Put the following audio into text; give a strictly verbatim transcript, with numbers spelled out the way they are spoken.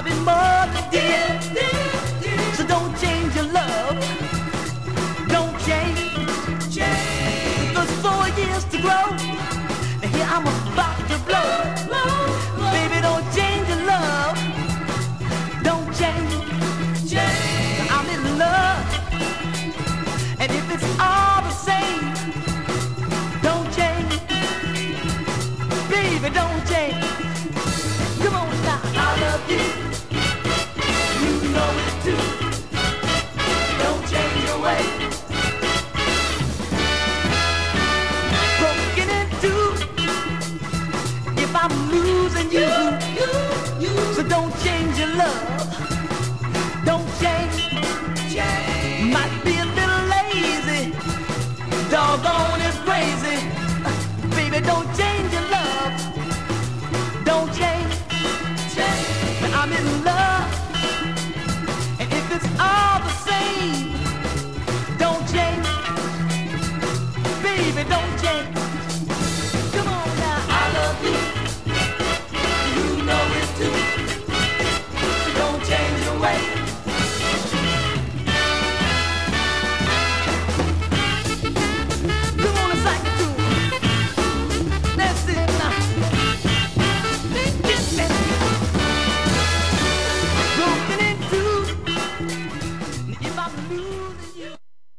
been more than dear. So don't change your love. Don't change. There's four years to grow. And here I'm about to blow. Baby, don't change your love. Don't change. I'm in love. And if it's all the same, don't change. Baby, don't change. Come on now. I love you. You know it too. Don't change your way. Broken in two. If I'm losing you, you, you. So don't change your love. Don't change. Change. My